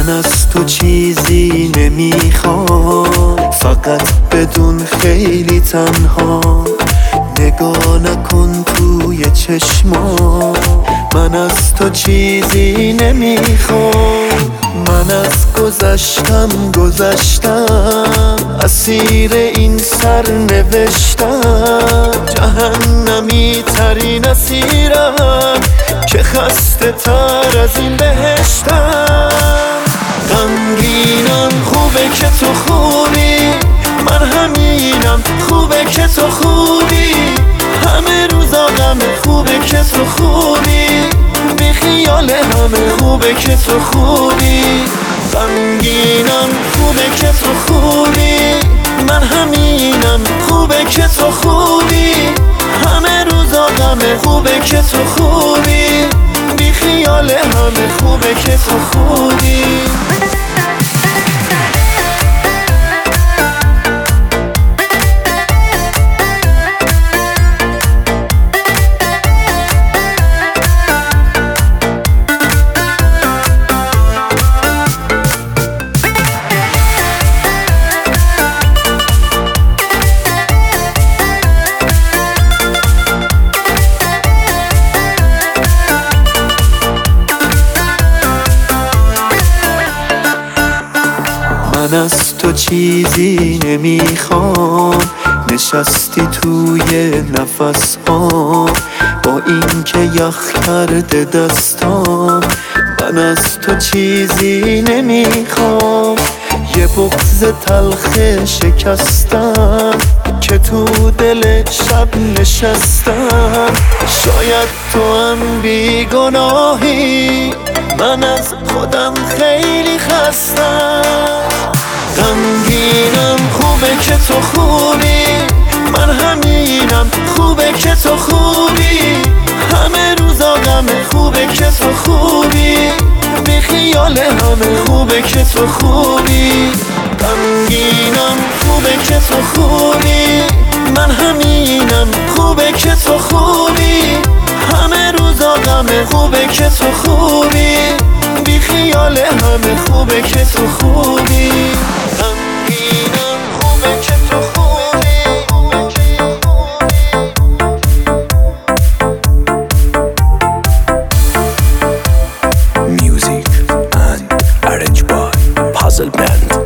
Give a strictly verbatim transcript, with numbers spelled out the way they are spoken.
من از تو چیزی نمیخوام، فقط بدون خیلی تنها نگاه نکن توی چشما. من از تو چیزی نمیخوام، من از گذشتم گذشتم، اسیر این سر نوشتم. جهنمی ترین اسیرم که خسته تر از این بهشتم. غمگینم خوبه که تو خوبی، من همینم خوبه که تو خوبی. همه روزا غم خوبه که تو خوبی، بی خیال همه خوبه که تو خوبی. غمگینم خوبه که تو خوبی، من همینم خوبه که تو خوبی. همه روزا غم خوبه که تو خوبی، بی خیال همه خوبه که تو خوبی. من از تو چیزی نمیخوام، نشستی توی نفس ها با این که یخ کرده دستام. من از تو چیزی نمیخوام، یه بغض تلخ شکستم که تو دل شب نشستم. شاید تو هم بیگناهی، من از خودم خیلی خستم. غمگینم خوبه که تو خوبی، من همینم خوبه که تو خوبی. همه روزا غم خوبه که تو خوبی، بی خیال همه خوبه که تو خوبی. غمگینم خوبه که تو خوبی، من همینم خوبه که تو خوبی. همه روزا غم خوبه که تو خوبی، بی خیال همه خوبه که تو خوبی. غمگینم خوبه که تو خوبی. Music and arranged by Puzzle Band.